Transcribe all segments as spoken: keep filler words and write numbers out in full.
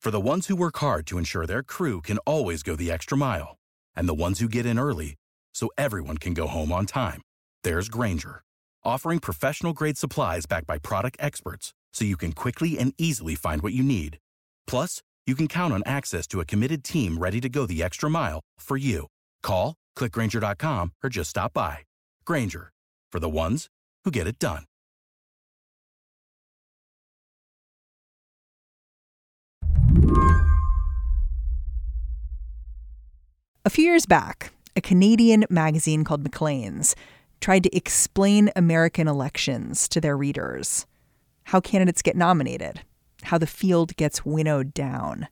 For the ones who work hard to ensure their crew can always go the extra mile, and the ones who get in early so everyone can go home on time, there's Grainger, offering professional-grade supplies backed by product experts so you can quickly and easily find what you need. Plus, you can count on access to a committed team ready to go the extra mile for you. Call, click Grainger dot com, or just stop by. Grainger, for the ones who get it done. A few years back, a Canadian magazine called Maclean's tried to explain American elections to their readers. How candidates get nominated, how the field gets winnowed down.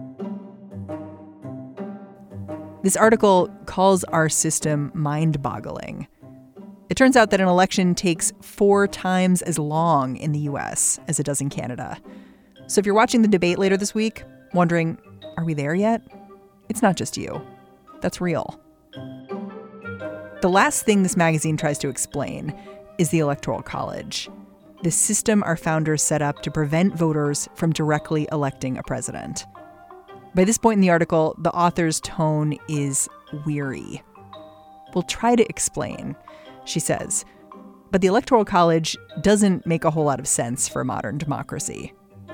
This article calls our system mind-boggling. It turns out that an election takes four times as long in the U S as it does in Canada. So if you're watching the debate later this week, wondering, are we there yet? It's not just you. That's real. The last thing this magazine tries to explain is the Electoral College, the system our founders set up to prevent voters from directly electing a president. By this point in the article, the author's tone is weary. We'll try to explain, she says, but the Electoral College doesn't make a whole lot of sense for a modern democracy.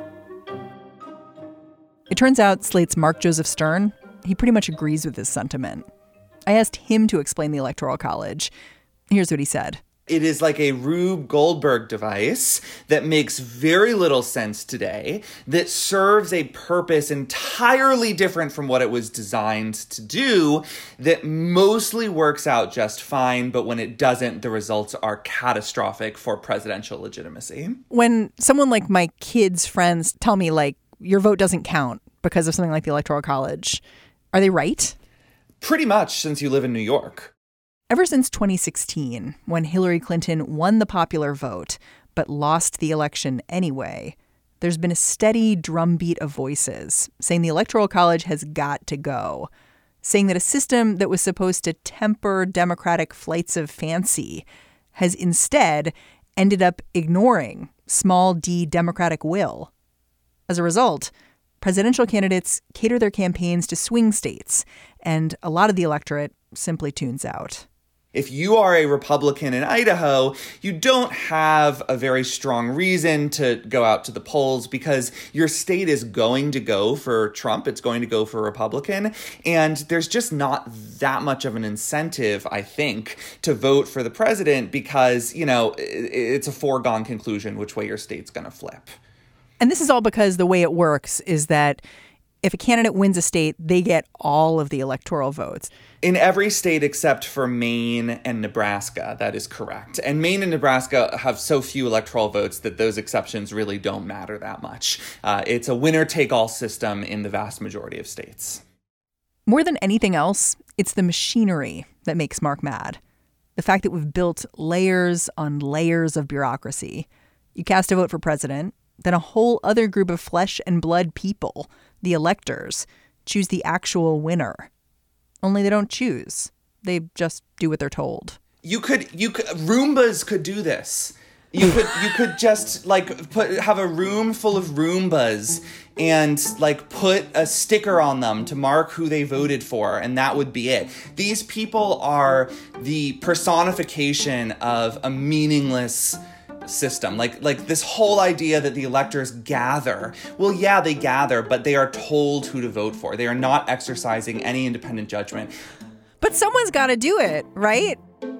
It turns out Slate's Mark Joseph Stern, he pretty much agrees with this sentiment. I asked him to explain the Electoral College. Here's what he said. It is like a Rube Goldberg device that makes very little sense today, that serves a purpose entirely different from what it was designed to do, that mostly works out just fine, but when it doesn't, the results are catastrophic for presidential legitimacy. When someone like my kids' friends tell me, like, your vote doesn't count because of something like the Electoral College, are they right? Pretty much, since you live in New York. Ever since twenty sixteen, when Hillary Clinton won the popular vote but lost the election anyway, there's been a steady drumbeat of voices saying the Electoral College has got to go, saying that a system that was supposed to temper Democratic flights of fancy has instead ended up ignoring small d Democratic will. As a result, presidential candidates cater their campaigns to swing states, and a lot of the electorate simply tunes out. If you are a Republican in Idaho, you don't have a very strong reason to go out to the polls because your state is going to go for Trump. It's going to go for Republican. And there's just not that much of an incentive, I think, to vote for the president because, you know, it's a foregone conclusion which way your state's going to flip. And this is all because the way it works is that if a candidate wins a state, they get all of the electoral votes. In every state except for Maine and Nebraska, that is correct. And Maine and Nebraska have so few electoral votes that those exceptions really don't matter that much. Uh, it's a winner-take-all system in the vast majority of states. More than anything else, it's the machinery that makes Mark mad. The fact that we've built layers on layers of bureaucracy. You cast a vote for president, then a whole other group of flesh and blood people, the electors, choose the actual winner. Only they don't choose. They just do what they're told. You could, you could, Roombas could do this. You could, you could just like put, have a room full of Roombas and like put a sticker on them to mark who they voted for. And that would be it. These people are the personification of a meaningless system. Like like this whole idea that the electors gather. Well, yeah, they gather, but they are told who to vote for. They are not exercising any independent judgment. But someone's got to do it, right?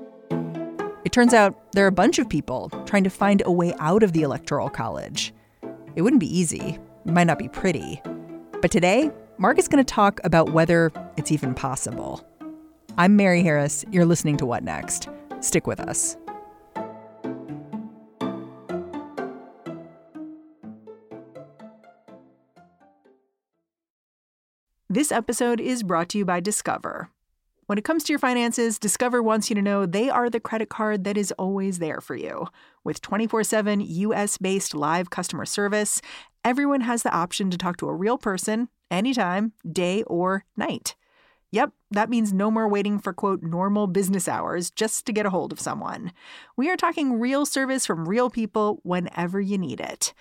It turns out there are a bunch of people trying to find a way out of the Electoral College. It wouldn't be easy. It might not be pretty. But today, Mark is going to talk about whether it's even possible. I'm Mary Harris. You're listening to What Next? Stick with us. This episode is brought to you by Discover. When it comes to your finances, Discover wants you to know they are the credit card that is always there for you. With twenty-four seven U S-based live customer service, everyone has the option to talk to a real person anytime, day or night. Yep, that means no more waiting for, quote, normal business hours just to get a hold of someone. We are talking real service from real people whenever you need it.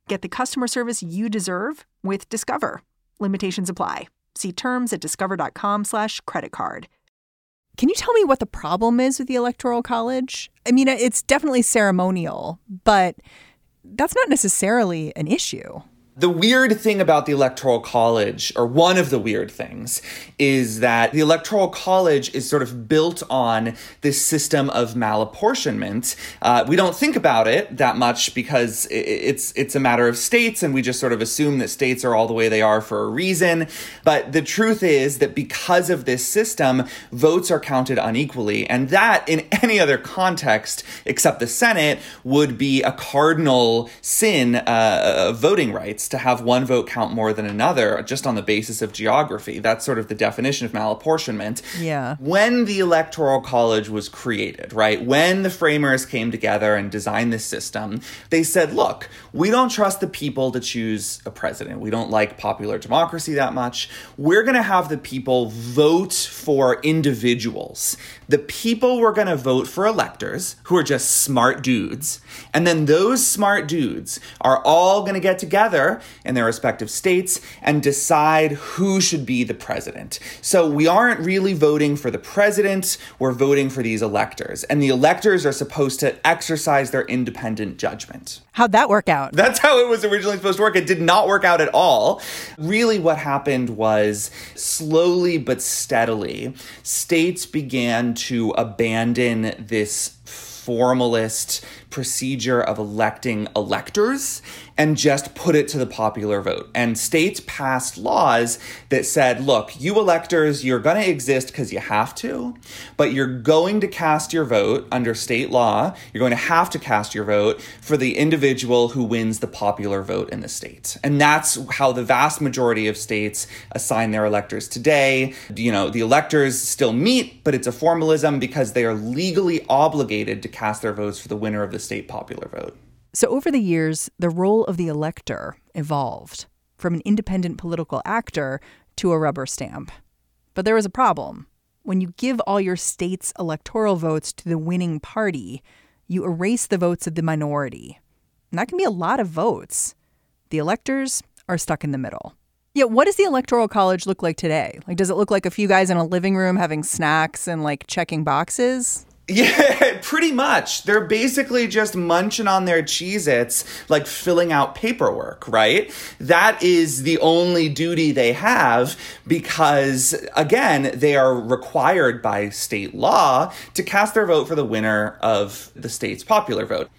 Get the customer service you deserve with Discover. Limitations apply. See terms at discover.com slash credit card. Can you tell me what the problem is with the Electoral College? I mean, it's definitely ceremonial, but that's not necessarily an issue. The weird thing about the Electoral College, or one of the weird things, is that the Electoral College is sort of built on this system of malapportionment. Uh, we don't think about it that much because it's it's a matter of states, and we just sort of assume that states are all the way they are for a reason. But the truth is that because of this system, votes are counted unequally, and that, in any other context except the Senate, would be a cardinal sin uh, of voting rights, to have one vote count more than another just on the basis of geography. That's sort of the definition of malapportionment. Yeah. When the Electoral College was created, right, when the framers came together and designed this system, they said, look, we don't trust the people to choose a president. We don't like popular democracy that much. We're going to have the people vote for individuals. The people were going to vote for electors who are just smart dudes. And then those smart dudes are all going to get together in their respective states and decide who should be the president. So we aren't really voting for the president, we're voting for these electors. And the electors are supposed to exercise their independent judgment. How'd that work out? That's how it was originally supposed to work. It did not work out at all. Really what happened was, slowly but steadily, states began to abandon this formalist procedure of electing electors and just put it to the popular vote. And states passed laws that said, look, you electors, you're going to exist because you have to, but you're going to cast your vote under state law. You're going to have to cast your vote for the individual who wins the popular vote in the state. And that's how the vast majority of states assign their electors today. You know, the electors still meet, but it's a formalism because they are legally obligated to cast their votes for the winner of the state popular vote. So over the years, the role of the elector evolved from an independent political actor to a rubber stamp. But there was a problem. When you give all your state's electoral votes to the winning party, you erase the votes of the minority. And that can be a lot of votes. The electors are stuck in the middle. Yeah, what does the Electoral College look like today? Like, does it look like a few guys in a living room having snacks and, like, checking boxes? Yeah, pretty much. They're basically just munching on their Cheez-Its, like filling out paperwork, right? That is the only duty they have because, again, they are required by state law to cast their vote for the winner of the state's popular vote.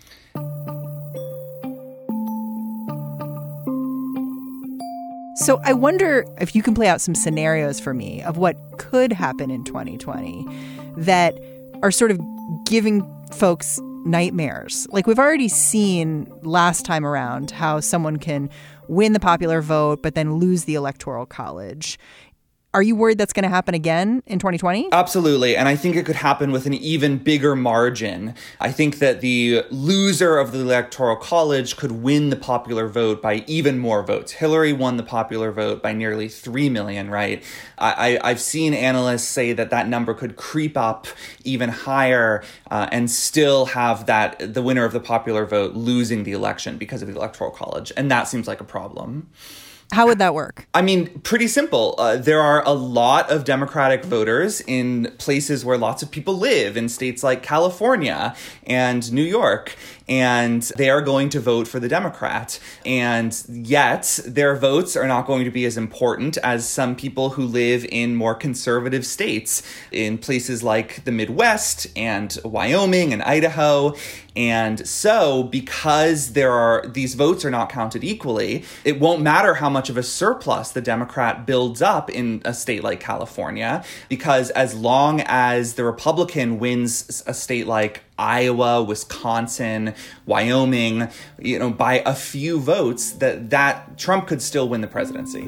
So I wonder if you can play out some scenarios for me of what could happen in twenty twenty that are sort of giving folks nightmares. Like, we've already seen last time around how someone can win the popular vote but then lose the Electoral College. Are you worried that's going to happen again in twenty twenty? Absolutely. And I think it could happen with an even bigger margin. I think that the loser of the Electoral College could win the popular vote by even more votes. Hillary won the popular vote by nearly three million, right? I, I, I've seen analysts say that that number could creep up even higher uh, and still have that the winner of the popular vote losing the election because of the Electoral College. And that seems like a problem. How would that work? I mean, pretty simple. Uh, there are a lot of Democratic voters in places where lots of people live, in states like California and New York, and they are going to vote for the Democrat. And yet, their votes are not going to be as important as some people who live in more conservative states, in places like the Midwest and Wyoming and Idaho. And so, because there are these votes are not counted equally, it won't matter how much of a surplus the Democrat builds up in a state like California, because as long as the Republican wins a state like Iowa, Wisconsin, Wyoming, you know, by a few votes, that that Trump could still win the presidency.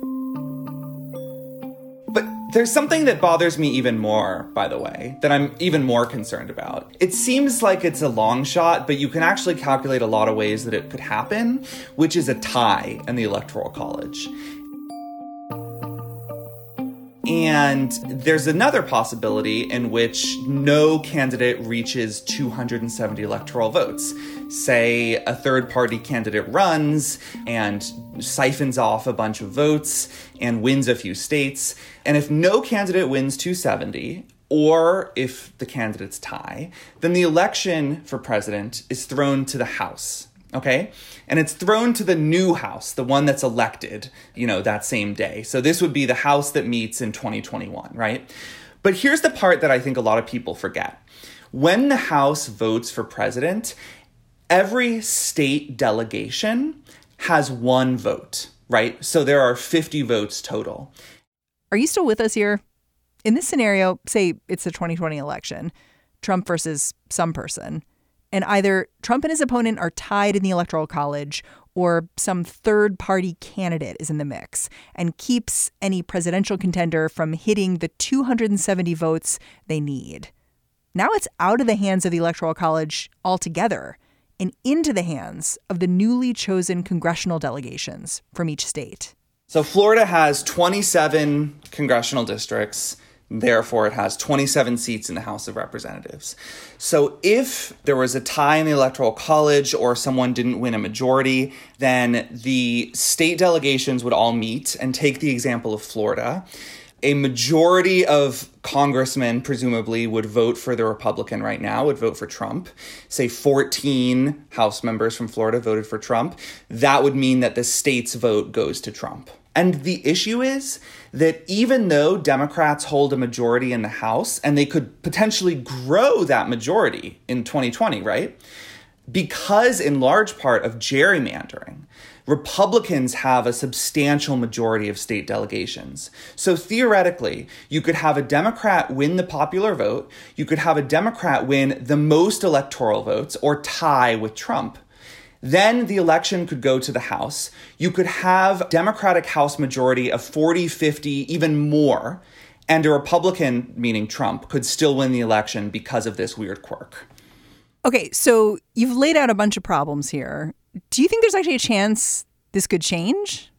But there's something that bothers me even more, by the way, that I'm even more concerned about. It seems like it's a long shot, but you can actually calculate a lot of ways that it could happen, which is a tie in the Electoral College. And there's another possibility in which no candidate reaches two hundred seventy electoral votes. Say a third-party candidate runs and siphons off a bunch of votes and wins a few states. And if no candidate wins two hundred seventy, or if the candidates tie, then the election for president is thrown to the House, okay? And it's thrown to the new House, the one that's elected, you know, that same day. So this would be the House that meets in twenty twenty-one, right? But here's the part that I think a lot of people forget. When the House votes for president, every state delegation has one vote, right? So there are fifty votes total. Are you still with us here? In this scenario, say it's the twenty twenty election, Trump versus some person, and either Trump and his opponent are tied in the Electoral College or some third-party candidate is in the mix and keeps any presidential contender from hitting the two hundred seventy votes they need. Now it's out of the hands of the Electoral College altogether and into the hands of the newly chosen congressional delegations from each state. So Florida has twenty-seven congressional districts. Therefore, it has twenty-seven seats in the House of Representatives. So if there was a tie in the Electoral College or someone didn't win a majority, then the state delegations would all meet and take the example of Florida. A majority of congressmen, presumably, would vote for the Republican right now, would vote for Trump. Say fourteen House members from Florida voted for Trump. That would mean that the state's vote goes to Trump. And the issue is that even though Democrats hold a majority in the House, and they could potentially grow that majority in twenty twenty, right? Because in large part of gerrymandering, Republicans have a substantial majority of state delegations. So theoretically, you could have a Democrat win the popular vote, you could have a Democrat win the most electoral votes or tie with Trump. Then the election could go to the House. You could have Democratic House majority of forty, fifty, even more, and a Republican, meaning Trump, could still win the election because of this weird quirk. Okay, so you've laid out a bunch of problems here. Do you think there's actually a chance this could change?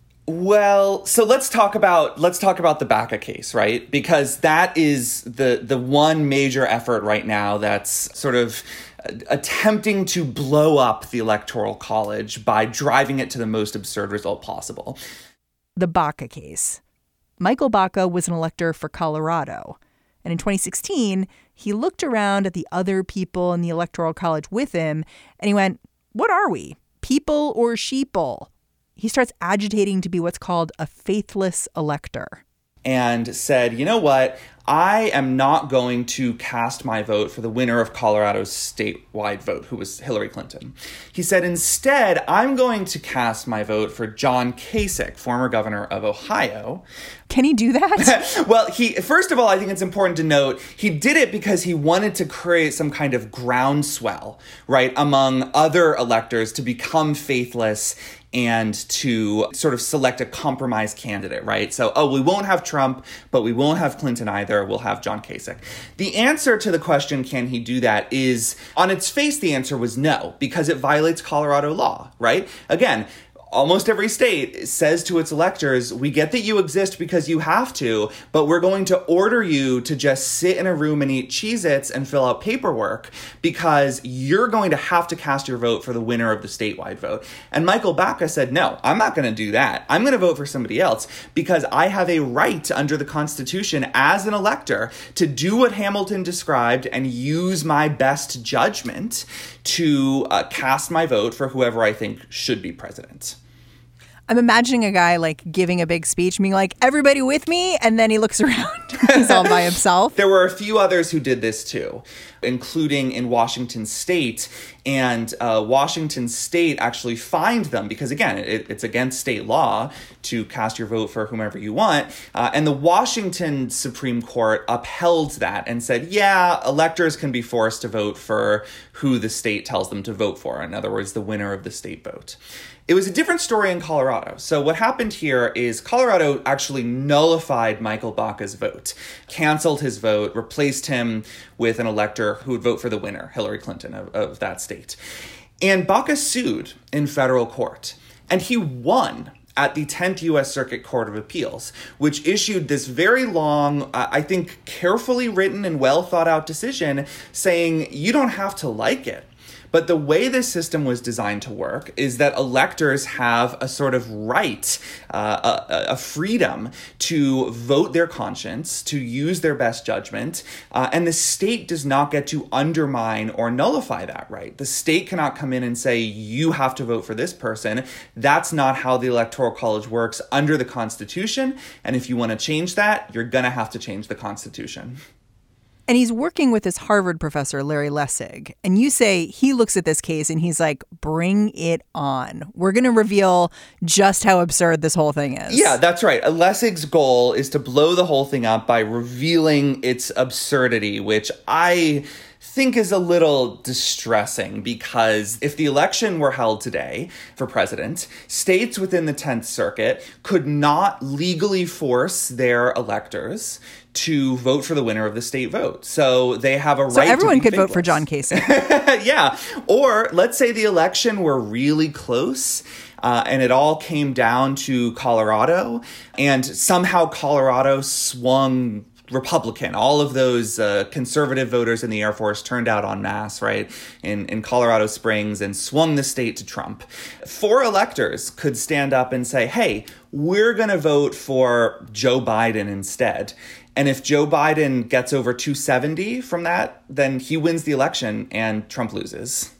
Well, so let's talk about let's talk about the Baca case, right? Because that is the the one major effort right now that's sort of attempting to blow up the Electoral College by driving it to the most absurd result possible. The Baca case. Michael Baca was an elector for Colorado. And in twenty sixteen, he looked around at the other people in the Electoral College with him, and he went, "What are we? People or sheeple?" He starts agitating to be what's called a faithless elector. And said, you know what? I am not going to cast my vote for the winner of Colorado's statewide vote, who was Hillary Clinton. He said, instead, I'm going to cast my vote for John Kasich, former governor of Ohio. Can he do that? Well, he first of all, I think it's important to note, he did it because he wanted to create some kind of groundswell, right, among other electors to become faithless and to sort of select a compromise candidate, right? So, oh, we won't have Trump, but we won't have Clinton either. We'll have John Kasich. The answer to the question, can he do that, is, on its face, the answer was no, because it violates Colorado law, right? Again, almost every state says to its electors, we get that you exist because you have to, but we're going to order you to just sit in a room and eat Cheez-Its and fill out paperwork because you're going to have to cast your vote for the winner of the statewide vote. And Michael Baca said, no, I'm not going to do that. I'm going to vote for somebody else because I have a right under the Constitution as an elector to do what Hamilton described and use my best judgment to uh, cast my vote for whoever I think should be president. I'm imagining a guy like giving a big speech, being like, everybody with me. And then he looks around. He's all by himself. There were a few others who did this, too, including in Washington State. And uh, Washington State actually fined them because, again, it, it's against state law to cast your vote for whomever you want. Uh, and the Washington Supreme Court upheld that and said, yeah, electors can be forced to vote for who the state tells them to vote for. In other words, the winner of the state vote. It was a different story in Colorado. So what happened here is Colorado actually nullified Michael Baca's vote, canceled his vote, replaced him with an elector who would vote for the winner, Hillary Clinton, of, of that state. And Baca sued in federal court, and he won. at the tenth U S Circuit Court of Appeals, which issued this very long, uh, I think carefully written and well thought out decision saying you don't have to like it. But the way this system was designed to work is that electors have a sort of right, uh, a, a freedom to vote their conscience, to use their best judgment, uh, and the state does not get to undermine or nullify that right. The state cannot come in and say, you have to vote for this person. That's not how the Electoral College works under the Constitution, and if you want to change that, you're going to have to change the Constitution. And he's working with this Harvard professor, Larry Lessig. And you say he looks at this case and he's like, bring it on. We're going to reveal just how absurd this whole thing is. Yeah, that's right. Lessig's goal is to blow the whole thing up by revealing its absurdity, which I think is a little distressing because if the election were held today for president, states within the tenth Circuit could not legally force their electors to vote for the winner of the state vote. So they have a right to be So everyone could faithless. vote for John Kasich. Yeah. Or let's say the election were really close uh, and it all came down to Colorado and somehow Colorado swung Republican. All of those uh, conservative voters in the Air Force turned out en masse, right, in, in Colorado Springs and swung the state to Trump. Four electors could stand up and say, hey, we're going to vote for Joe Biden instead. And if Joe Biden gets over two seventy from that, then he wins the election and Trump loses.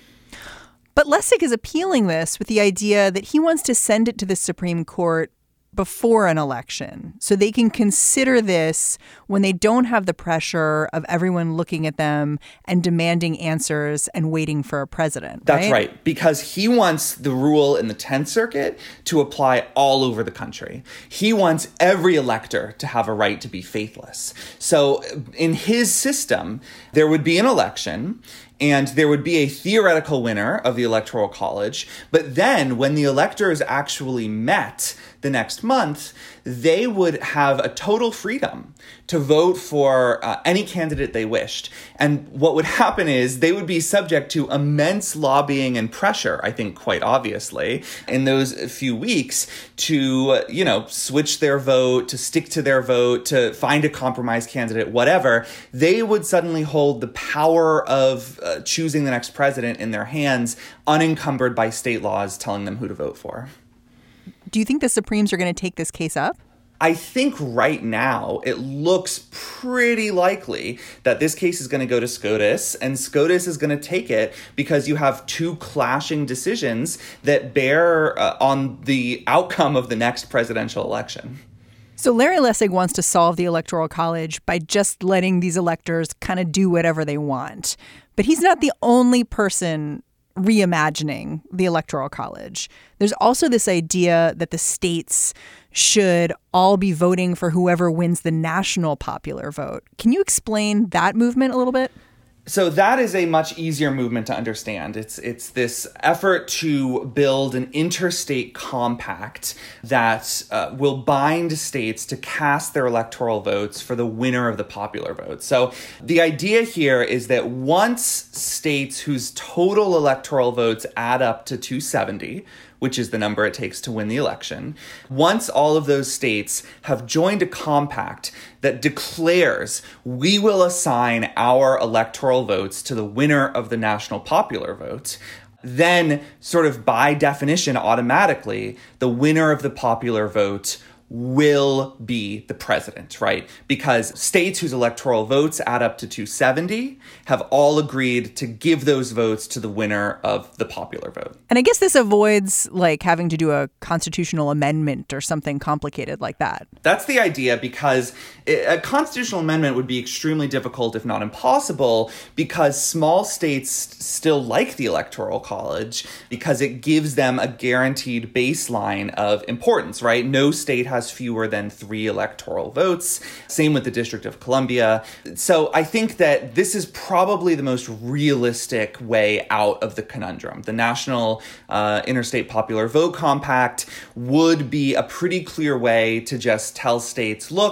But Lessig is appealing this with the idea that he wants to send it to the Supreme Court before an election so they can consider this when they don't have the pressure of everyone looking at them and demanding answers and waiting for a president. That's right, right because he wants the rule in the tenth Circuit to apply all over the country. He wants every elector to have a right to be faithless. So in his system, there would be an election and there would be a theoretical winner of the Electoral College. But then when the electors actually met the next month, they would have a total freedom to vote for uh, any candidate they wished. And what would happen is they would be subject to immense lobbying and pressure, I think quite obviously, in those few weeks to, uh, you know, switch their vote, to stick to their vote, to find a compromise candidate, whatever. They would suddenly hold the power of uh, choosing the next president in their hands, unencumbered by state laws telling them who to vote for. Do you think the Supremes are going to take this case up? I think right now it looks pretty likely that this case is going to go to SCOTUS, and SCOTUS is going to take it because you have two clashing decisions that bear uh, on the outcome of the next presidential election. So Larry Lessig wants to solve the Electoral College by just letting these electors kind of do whatever they want. But he's not the only person reimagining the Electoral College. There's also this idea that the states should all be voting for whoever wins the national popular vote. Can you explain that movement a little bit? So that is a much easier movement to understand. It's it's this effort to build an interstate compact that uh, will bind states to cast their electoral votes for the winner of the popular vote. So the idea here is that once states whose total electoral votes add up to two seventy, which is the number it takes to win the election, once all of those states have joined a compact that declares we will assign our electoral votes to the winner of the national popular vote, then sort of by definition, automatically, the winner of the popular vote will be the president, right? Because states whose electoral votes add up to two seventy have all agreed to give those votes to the winner of the popular vote. And I guess this avoids like having to do a constitutional amendment or something complicated like that. That's the idea, because a constitutional amendment would be extremely difficult, if not impossible, because small states still like the Electoral College because it gives them a guaranteed baseline of importance, right? No state has fewer than three electoral votes. Same with the District of Columbia. So I think that this is probably the most realistic way out of the conundrum. The National uh, Interstate Popular Vote Compact would be a pretty clear way to just tell states, look,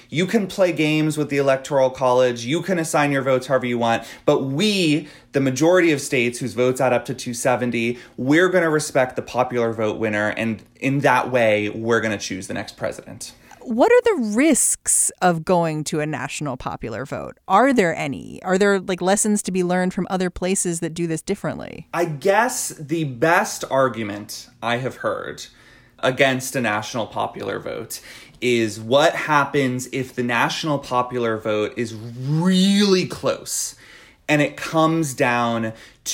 you can play games with the Electoral College, you can assign your votes however you want, but we, the majority of states whose votes add up to two seventy, we're going to respect the popular vote winner, and in that way, we're going to choose the next president. What are the risks of going to a national popular vote? Are there any? Are there like lessons to be learned from other places that do this differently? I guess the best argument I have heard against a national popular vote is what happens if the national popular vote is really close and it comes down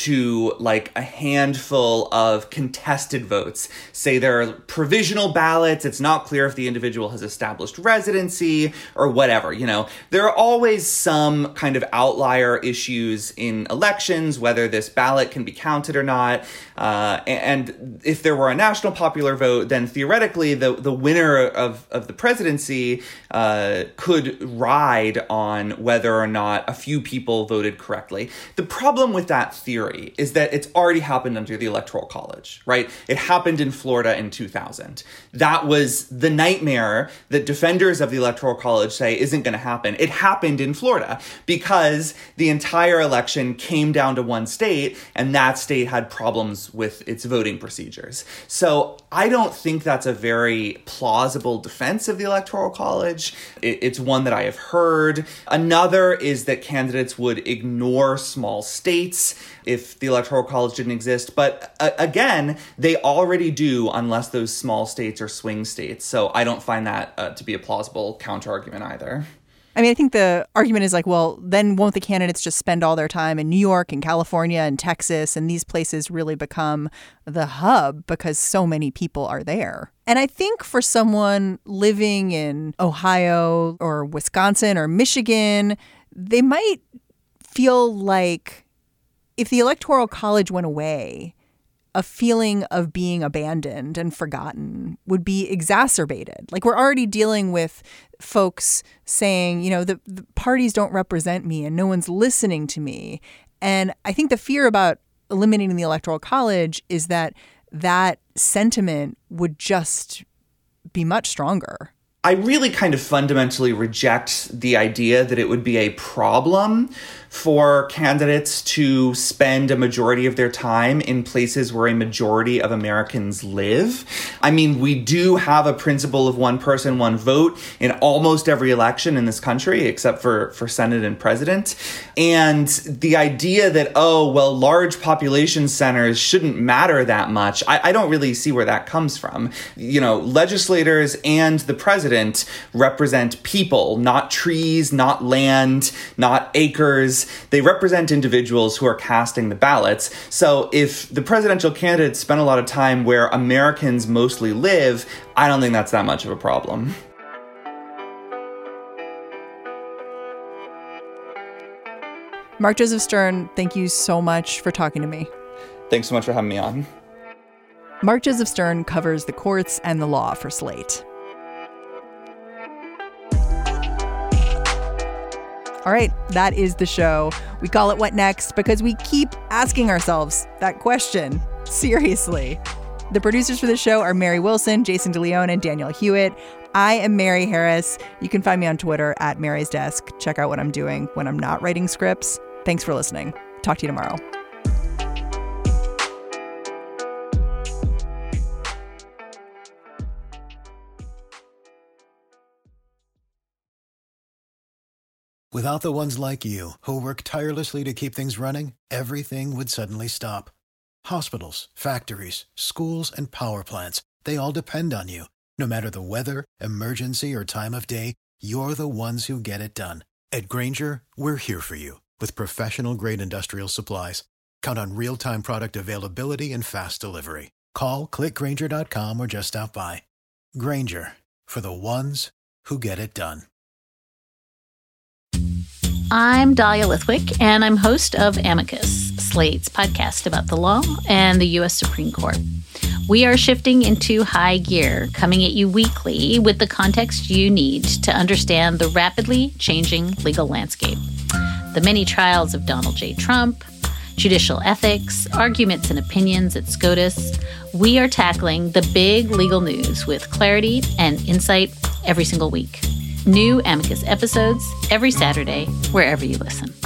to like a handful of contested votes. Say there are provisional ballots, it's not clear if the individual has established residency or whatever, you know. There are always some kind of outlier issues in elections, whether this ballot can be counted or not. Uh, and if there were a national popular vote, then theoretically the, the winner of, of the presidency uh, could ride on whether or not a few people voted correctly. The problem with that theory is that it's already happened under the Electoral College, right? It happened in Florida in two thousand. That was the nightmare that defenders of the Electoral College say isn't going to happen. It happened in Florida because the entire election came down to one state, and that state had problems with its voting procedures. So I don't think that's a very plausible defense of the Electoral College. It's one that I have heard. Another is that candidates would ignore small states if the Electoral College didn't exist. But uh, again, they already do unless those small states are swing states. So I don't find that uh, to be a plausible counterargument either. I mean, I think the argument is like, well, then won't the candidates just spend all their time in New York and California and Texas, and these places really become the hub because so many people are there? And I think for someone living in Ohio or Wisconsin or Michigan, they might feel like if the Electoral College went away, a feeling of being abandoned and forgotten would be exacerbated. Like, we're already dealing with folks saying, you know, the, the parties don't represent me and no one's listening to me. And I think the fear about eliminating the Electoral College is that that sentiment would just be much stronger. I really kind of fundamentally reject the idea that it would be a problem for candidates to spend a majority of their time in places where a majority of Americans live. I mean, we do have a principle of one person, one vote in almost every election in this country, except for, for Senate and president. And the idea that, oh, well, large population centers shouldn't matter that much, I, I don't really see where that comes from. You know, legislators and the president represent people, not trees, not land, not acres. They represent individuals who are casting the ballots. So if the presidential candidates spend a lot of time where Americans mostly live, I don't think that's that much of a problem. Mark Joseph Stern, thank you so much for talking to me. Thanks so much for having me on. Mark Joseph Stern covers the courts and the law for Slate. All right, that is the show. We call it What Next because we keep asking ourselves that question. Seriously. The producers for the show are Mary Wilson, Jason DeLeon, and Daniel Hewitt. I am Mary Harris. You can find me on Twitter at Mary's Desk. Check out what I'm doing when I'm not writing scripts. Thanks for listening. Talk to you tomorrow. Without the ones like you, who work tirelessly to keep things running, everything would suddenly stop. Hospitals, factories, schools, and power plants, they all depend on you. No matter the weather, emergency, or time of day, you're the ones who get it done. At Grainger, we're here for you with professional-grade industrial supplies. Count on real-time product availability and fast delivery. Call, click Grainger dot com, or just stop by. Grainger, for the ones who get it done. I'm Dahlia Lithwick, and I'm host of Amicus, Slate's podcast about the law and the U S Supreme Court. We are shifting into high gear, coming at you weekly with the context you need to understand the rapidly changing legal landscape. The many trials of Donald J. Trump, judicial ethics, arguments and opinions at SCOTUS. We are tackling the big legal news with clarity and insight every single week. New Amicus episodes every Saturday, wherever you listen.